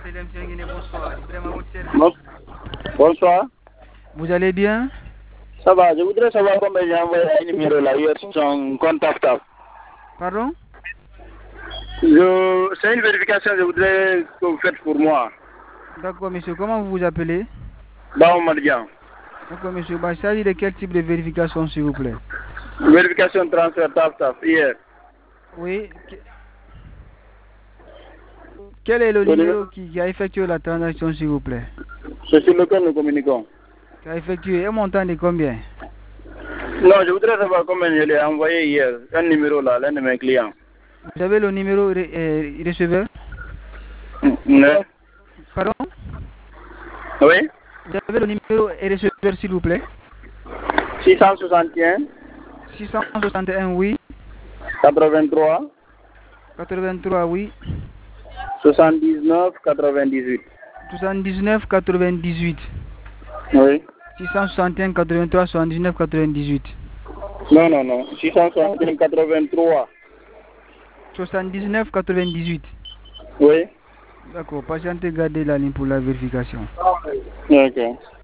Bonsoir. Vraiment votre service. Bonsoir. Vous allez bien? Ça va, je voudrais savoir comment j'ai envoyé un numéro là hier sur son contactable. Pardon? C'est une vérification que je voudrais que vous faites pour moi. D'accord, monsieur. Comment vous vous appelez? Baoumardian. D'accord, monsieur. Il s'agit de quel type de vérification, s'il vous plaît? Vérification transfert tap hier. Oui. Quel est le numéro qui a effectué la transaction, s'il vous plaît? C'est sur lequel nous communiquons. Qui a effectué un montant de combien? Non, je voudrais savoir comment je l'ai envoyé hier. Un numéro là, l'un de mes clients. Vous avez le numéro receveur? Non. Pardon? Oui? Vous avez le numéro receveur, s'il vous plaît? 661. 661, oui. 83. 83, oui. 79, 98. 79, 98. Oui. 661, 83, 79, 98. Non. 661, 83. 79, 98. Oui. D'accord, patientez, gardez la ligne pour la vérification. Ok.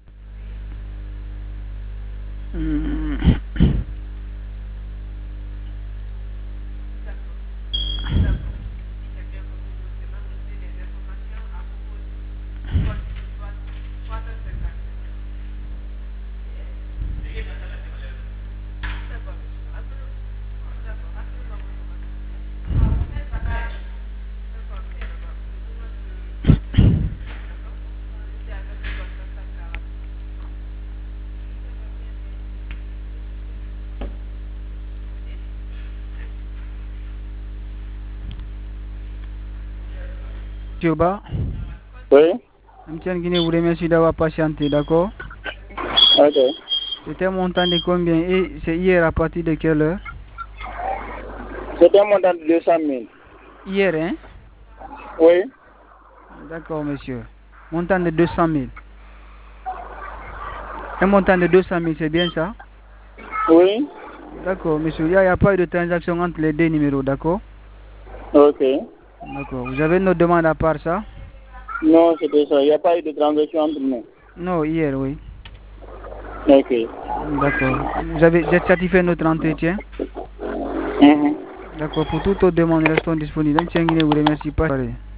Monsieur Ba, Oui. M. Guinée vous remercie d'avoir patienté, d'accord? Ok. C'était un montant de combien et c'est hier à partir de quelle heure? C'était un montant de 200 000. Hier, hein? Oui. D'accord, monsieur. Montant de 200 000. Un montant de 200 000, c'est bien ça? Oui. D'accord, monsieur. Il n'y a pas eu de transaction entre les deux numéros, d'accord? Ok. D'accord. Vous avez une autre demande à part ça? Non, c'était ça. Il n'y a pas eu de transaction entre nous. Non, hier, oui. Ok. D'accord. Vous avez satisfait notre entretien? D'accord. Pour toute autre demande, restons disponibles. M. Guinée vous remercie pas.